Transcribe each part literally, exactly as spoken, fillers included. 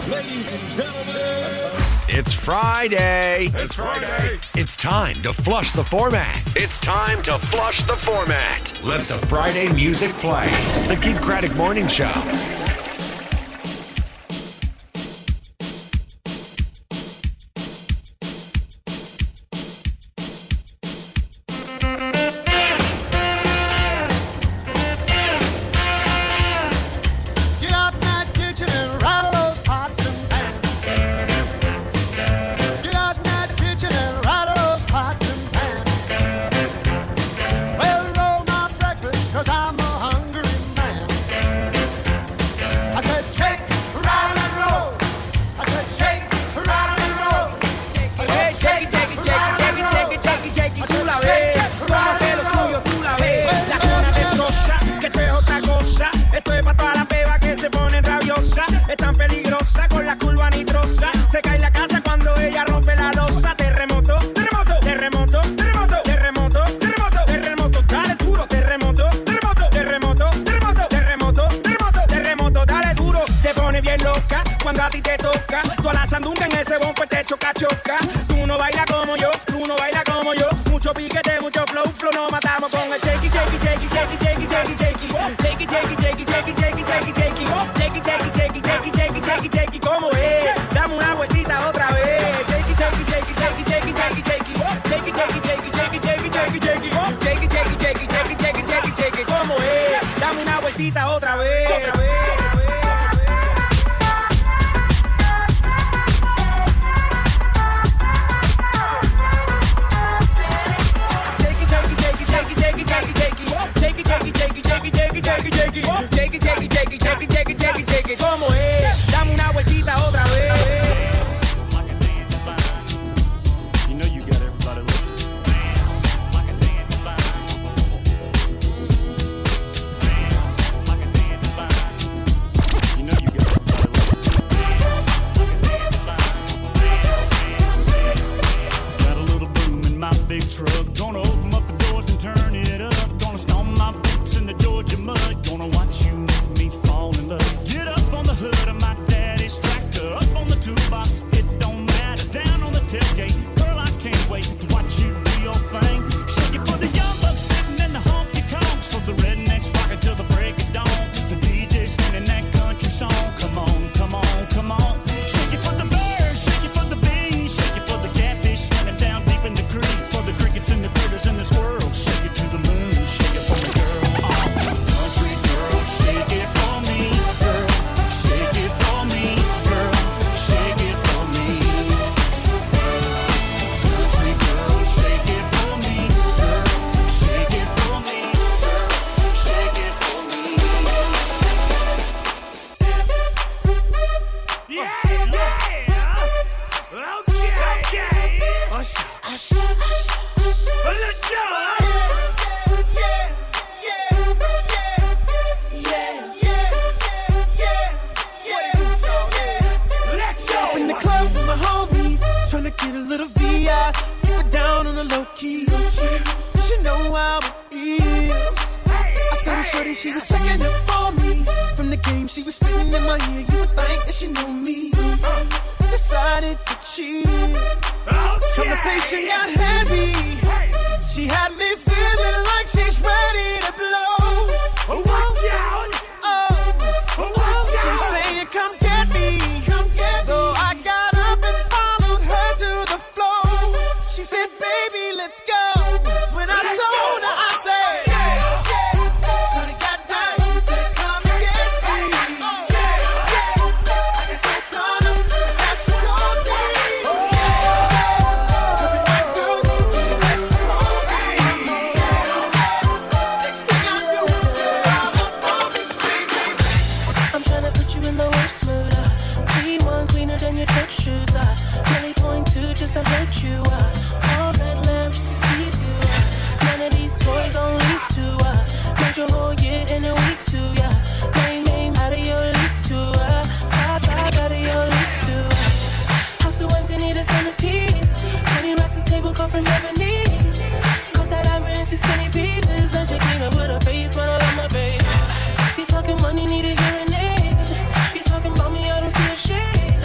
Ladies and gentlemen, it's Friday. It's Friday. It's time to flush the format. It's time to flush the format. Let the Friday music play. The Keith Craddock Morning Show. Otra vez, otra vez. ¿Cómo es? Dame una vueltita otra vez. You know you got everybody looking. Like a dandelion. Like a dandelion. You know you got everybody looking. Got a little boom in my big truck. Gonna open up the doors and turn it up. Gonna stomp my boots in the Georgia mud. Gonna watch you make me fall in love. Get up on the hood of my daddy's tractor. Up on the toolbox, it don't matter. Down on the tailgate, girl, I can't wait to watch you do your thing. Shake it for the young bucks sitting in the honky tonks. For the rednecks rocking till the break of dawn. The D J spinning that country song. Come on, come on, come on. Shake it for the birds, shake it for the bees. Shake it for the catfish swimming down deep in the creek. For the crickets and the critters and the squirrels. Shake it to the moon, shake it for the girl. Oh, country girl, shake it for me, girl. Shake it for me, girl. Shake it for me. Country girl, shake it for me, girl. Shake it for me, girl. Shake it for me. Yeah, yeah. Okay, okay. Usher, usher, usher, usher. Let's go. In the club with my homies, tryna get a little V I. Keep it down on the low key. She know how it feels. I saw the shorty, she was checking up for me. From the game, she was spitting in my ear. You would think that she knew me. Decided to cheat. Conversation got heavy. She had me feeling like she's ready to blow. Watch out! She's saying, come get me. So I got up and followed her to the floor. She said, baby, let's go. When I told her, I said, yeah, yeah. Shorty got down, she said, come get me. Yeah, yeah. I said, come on, and she told me. Coming back through, that's the whole thing. Next thing I do, I'm up on the street. I'm tryna put you in the worst mood. Uh. Be one cleaner than your church shoes. Uh. Really point to just to hurt you. Uh. All red lamps to tease you. Uh. None of these toys on lease to. Uh. Made your whole year in a week too. Yeah. Name name out of your league too. Uh. Side side out of your league too. Uh. House of empty need a centerpiece. Twenty racks a table come from ebony. Cut that ivory into skinny pieces. Then she clean up with her face when I love my baby. You talking money, need a hearing aid. You talking about me, I don't see a shade.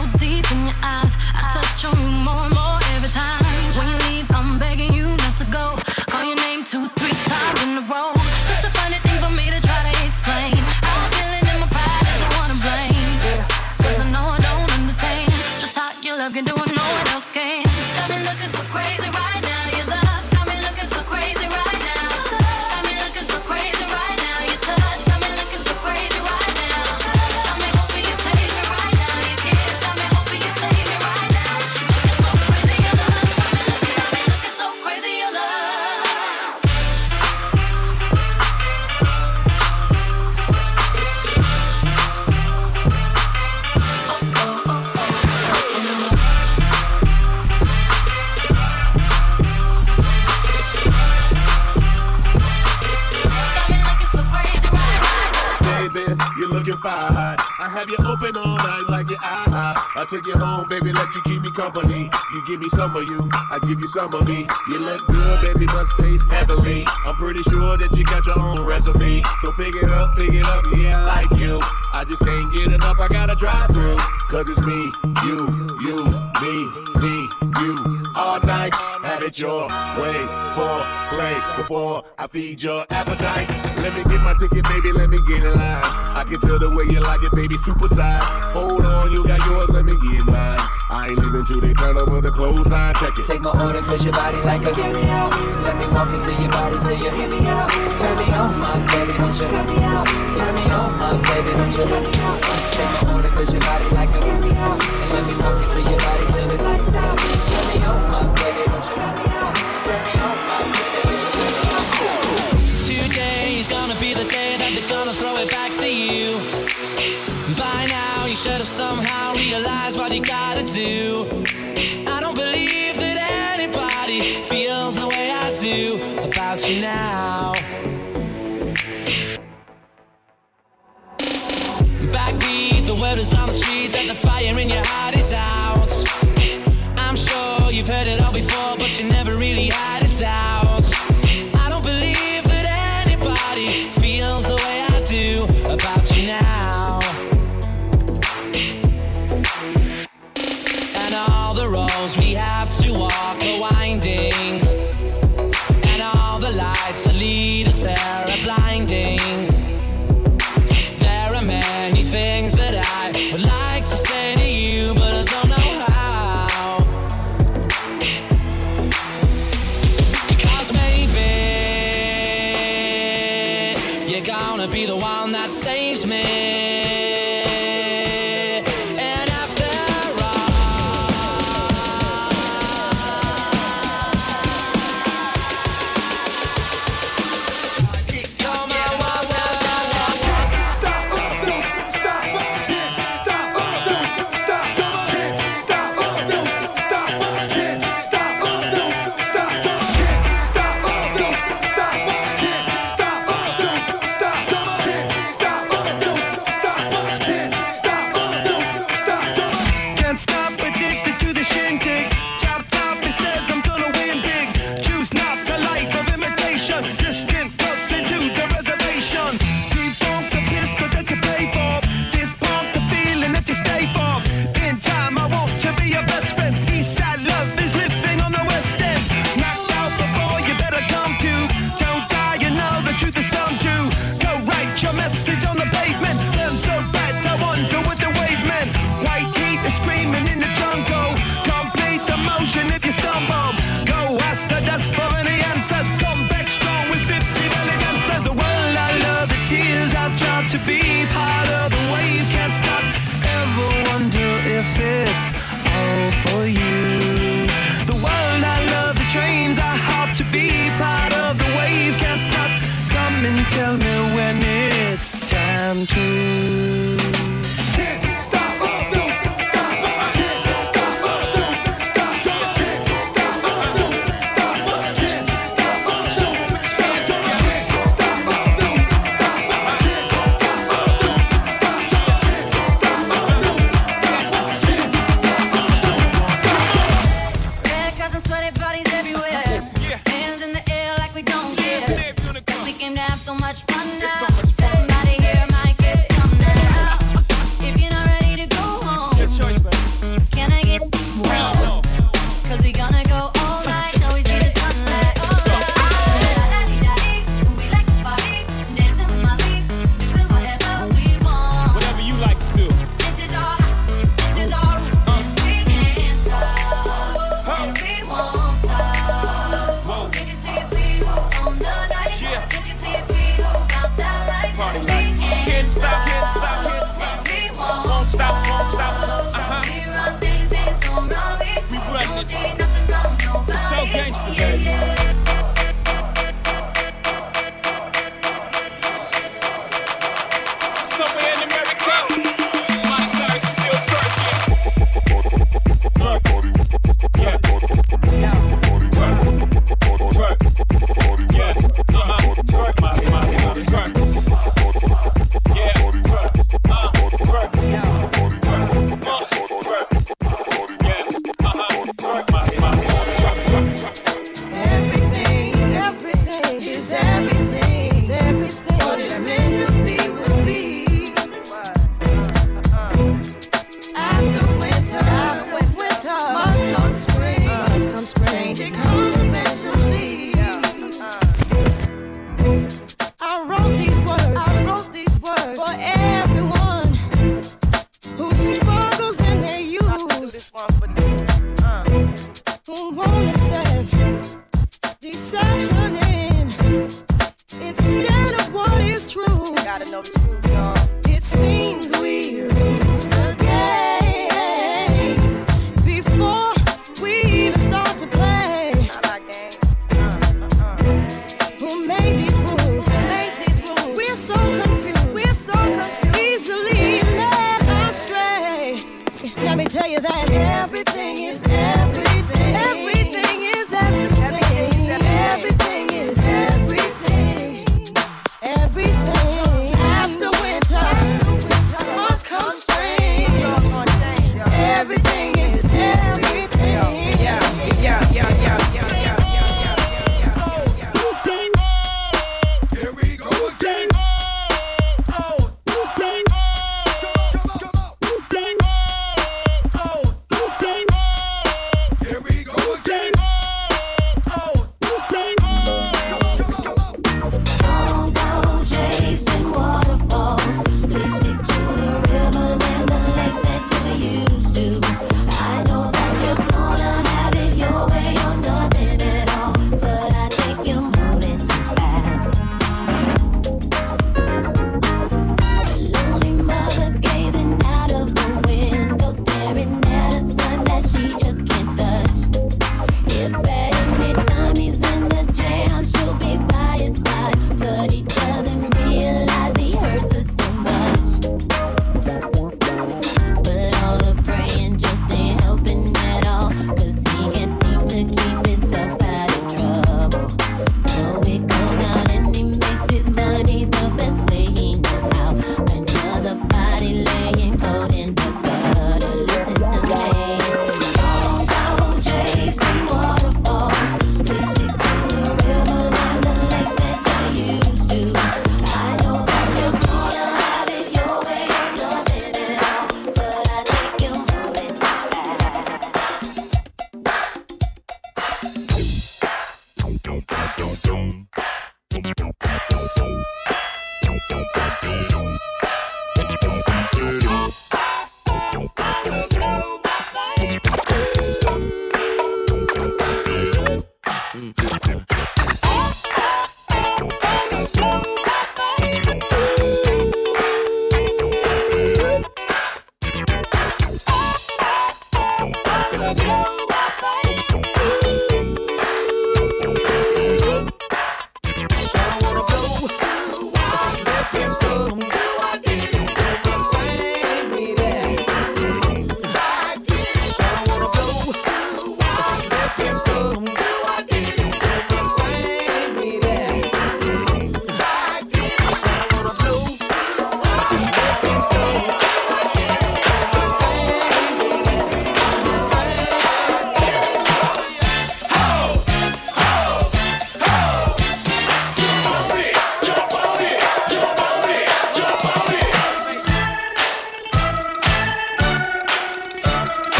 so deep in your eyes. I touch on you more and more every time. When you leave, I'm begging you not to go. Call your name two, three times in a row. Such a funny thing for me to try to explain. How I'm feeling in my pride, I don't wanna blame. Cause I know I don't understand just how your love can do what no one else can. Got me looking so crazy right now. Your love's got me looking so crazy right now. Got me looking so crazy right now. Your touch got me looking so crazy right now. Got me hoping you play me right now. Your kiss got me hoping you save me right now. Looking so crazy, your love's got me looking, got me looking so crazy, your love. Looking fine. I have you open all night like your eye. I take you home, baby, let you keep me company. You give me some of you, I give you some of me. You look good, baby, must taste heavenly. I'm pretty sure that you got your own recipe. So pick it up, pick it up, yeah, I like you. I just can't get enough, I gotta drive through. Cause it's me, you, you, me, me, you. All night, had it your way for play before I feed your appetite. Let me get my ticket, baby, let me get in line. I can tell the way you like it, baby, supersize. Hold on, you got yours, let me get mine. I ain't leaving till they turn over the clothes sign, check it. Take my order, cause your body like a carry out. Let me walk into your body till you hear me out. Turn me on, my baby, don't you hear me out. Turn me on, my baby, don't you hear me out. Take my order, cause your body like a carry out. Let me walk into your body till it's lights out. Turn me on, my baby, don't you hear me out. Turn me on, my baby, don't you hear me out. Today's gonna be the day that they're gonna throw it back to you. By now you should have somehow realized what you gotta do. I don't believe that anybody feels the way I do about you now. Backbeat, the word is on the street that the fire in your heart is out. I'm sure you've heard it all before, but you never really had a doubt. I don't believe that anybody feels the way I do about you now. And all the roads we have to walk are winding, and all the lights that lead us there are blinding. There are many things that I would like to say to you, but I don't know how. Because maybe you're gonna be the one that saves me. Tick Who won't accept deception in instead of what is true? Gotta know the truth, y'all. It seems we lose the game before we even start to play. Who made these rules? Who made these rules? We're so confused. We're so confused. Easily led astray. Let me tell you that everything is everything. Everything is everything. Everything is everything. Everything. After winter must come spring. Everything is everything. Yeah, yeah, yeah, yeah, yeah, yeah, yeah. Here we go again. Here we go again. Don't go chasing waterfalls. Please stick to the rivers and the lakes that you're used to. I know that you're gonna have it your way or nothing at all, but I think you're moving too fast. A lonely mother gazing out of the window, staring at a son that she just can't touch. If at any time he's in the jam, she'll be by his side, but he doesn't realize he hurts her so much. But all the praying just ain't helping at all, 'cause he can't seem to keep himself out of trouble. So he goes out and he makes his money the best way he knows how. Another body laying cold in the gutter. Listen to me. Don't go chasing waterfalls. Please stick to the rivers and the lakes that you're used to. I know that you're gonna have it your way or nothing at all, but I think you're moving too fast.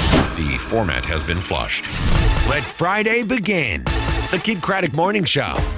Format has been flushed. Let Friday begin. The Kid Craddock Morning Show.